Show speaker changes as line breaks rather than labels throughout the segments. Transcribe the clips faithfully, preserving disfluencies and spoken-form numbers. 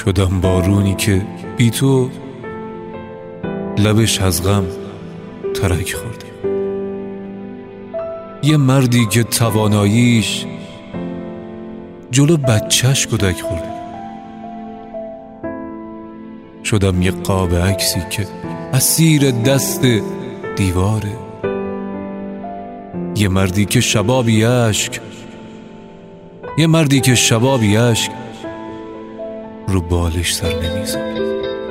شدم بارونی که بی تو لبش از غم ترک خورده. یه مردی که تواناییش جلو بچهش کودک خورده. شدم یه قاب عکسی که اسیر دست دیواره. یه مردی که شبابی اشک یه مردی که شبابی اشک رو بالش سر نمیذاره.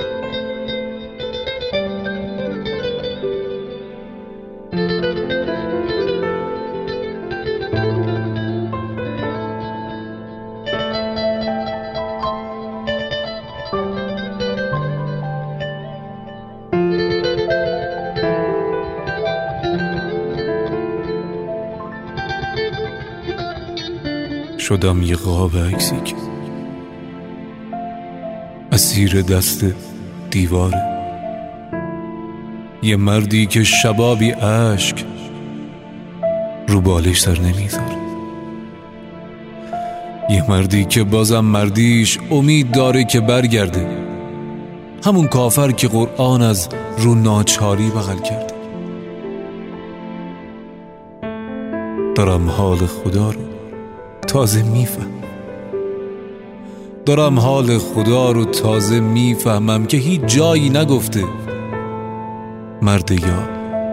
شدم یه قاب عکسی که اسیر دست دیواره. یه مردی که شبابی اشک رو بالش سر نمیذاره. یه مردی که بازم مردیش امید داره که برگرده. همون کافر که قرآن از رو ناچاری بغل کرده. دارم حال خدا رو تازه میفهم دارم حال خدا رو تازه میفهمم که هیچ جایی نگفته مرد یار.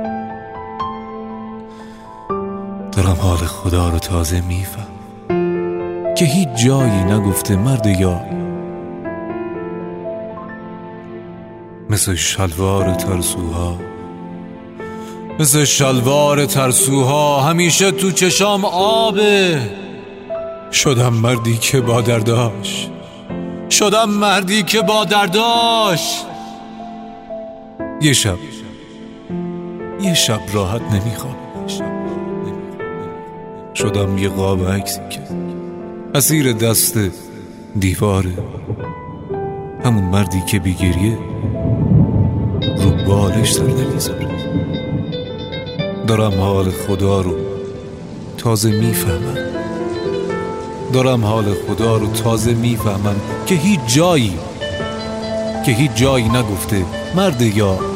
دارم حال خدا رو تازه میفهم که هیچ جایی نگفته مرد یار. مثل شلوار ترسوها مثل شلوار ترسوها همیشه تو چشام آبه. شدم مردی که با درداش شدم مردی که با درداش یه شب یه شب راحت نمیخوام. شدم یه قاب عکسی که اسیر دست دیواره. همون مردی که بی گریه رو بالش سر نمیذاره. دارم حال خدا رو تازه میفهمم دارم حال خدا رو تازه میفهمم که هیچ جایی که هیچ جایی نگفته مرد یار.